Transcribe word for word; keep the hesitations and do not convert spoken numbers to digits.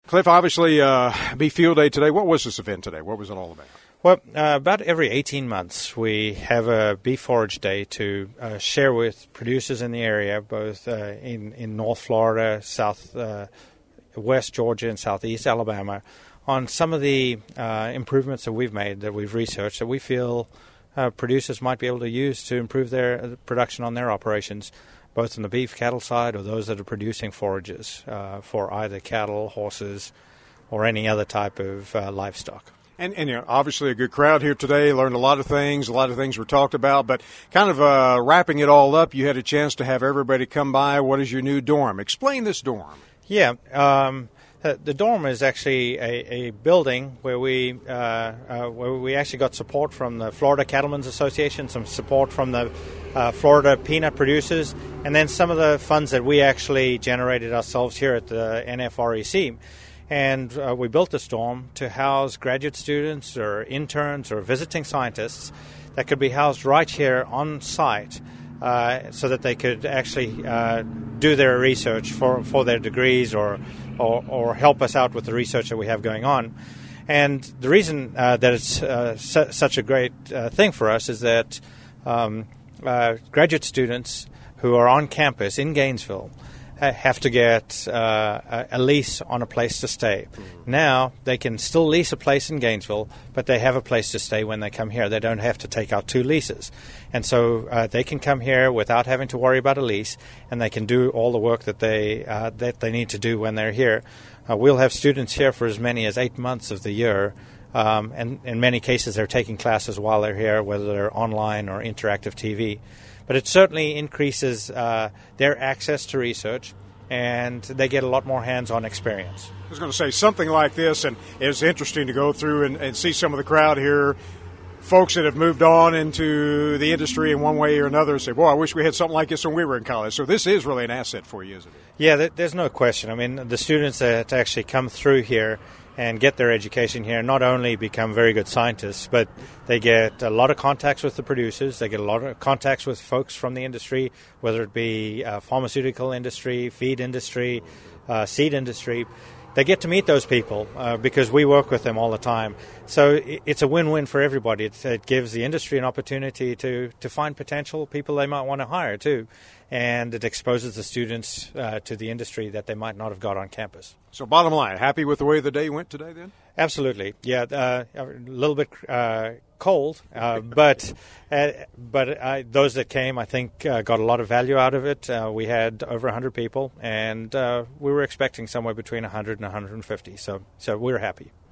Cliff, obviously, uh, Beef Field Day today. What was this event today? What was it all about? Well, uh, about every eighteen months, we have a beef forage day to uh, share with producers in the area, both uh, in, in North Florida, South uh, West Georgia, and Southeast Alabama, on some of the uh, improvements that we've made, that we've researched, that we feel uh, producers might be able to use to improve their production on their operations, both on the beef cattle side or those that are producing forages uh, for either cattle, horses, or any other type of uh, livestock. And, and you know, obviously a good crowd here today. Learned a lot of things. A lot of things were talked about. But kind of uh, wrapping it all up, you had a chance to have everybody come by. What is your new dorm? Explain this dorm. Yeah. Um, the dorm is actually a, a building where we uh, uh, where we actually got support from the Florida Cattlemen's Association, some support from the uh, Florida peanut producers, and then some of the funds that we actually generated ourselves here at the N F R E C. And uh, we built this dorm to house graduate students or interns or visiting scientists that could be housed right here on site uh, so that they could actually uh, do their research for, for their degrees or, or, or help us out with the research that we have going on. And the reason uh, that it's uh, su- such a great uh, thing for us is that um, uh, graduate students who are on campus in Gainesville have to get uh, a lease on a place to stay. Mm-hmm. Now, they can still lease a place in Gainesville, but they have a place to stay when they come here. They don't have to take out two leases. And so uh, they can come here without having to worry about a lease, and they can do all the work that they uh, that they need to do when they're here. Uh, we'll have students here for as many as eight months of the year, um, and in many cases they're taking classes while they're here, whether they're online or interactive T V. But it certainly increases uh, their access to research, and they get a lot more hands-on experience. I was going to say something like this, and it's interesting to go through and, and see some of the crowd here, folks that have moved on into the industry in one way or another, say, boy, I wish we had something like this when we were in college. So this is really an asset for you, isn't it? Yeah, there's no question. I mean, the students that actually come through here and get their education here not only become very good scientists, but they get a lot of contacts with the producers. They get a lot of contacts with folks from the industry, whether it be uh, pharmaceutical industry, feed industry, uh, seed industry. They get to meet those people uh, because we work with them all the time. So it's a win-win for everybody. It, it gives the industry an opportunity to, to find potential people they might want to hire too. And it exposes the students uh, to the industry that they might not have got on campus. So bottom line, happy with the way the day went today then? Absolutely. Yeah, uh, a little bit uh, cold, uh, but uh, but uh, those that came, I think, uh, got a lot of value out of it. Uh, we had over one hundred people, and uh, we were expecting somewhere between one hundred and one hundred fifty, so so we were happy.